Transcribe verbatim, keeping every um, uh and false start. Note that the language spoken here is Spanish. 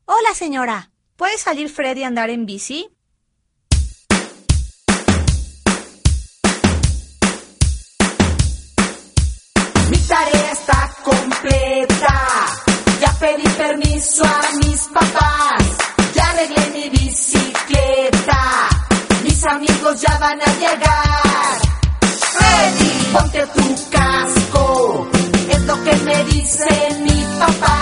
Hola, señora. ¿Puede salir Freddy a andar en bici? Mi tarea está completa. Ya pedí permiso a mis papás. Ya arreglé mi bicicleta. Mis amigos ya van a llegar. Freddy, ponte tu casco. Es lo que me dice mi papá.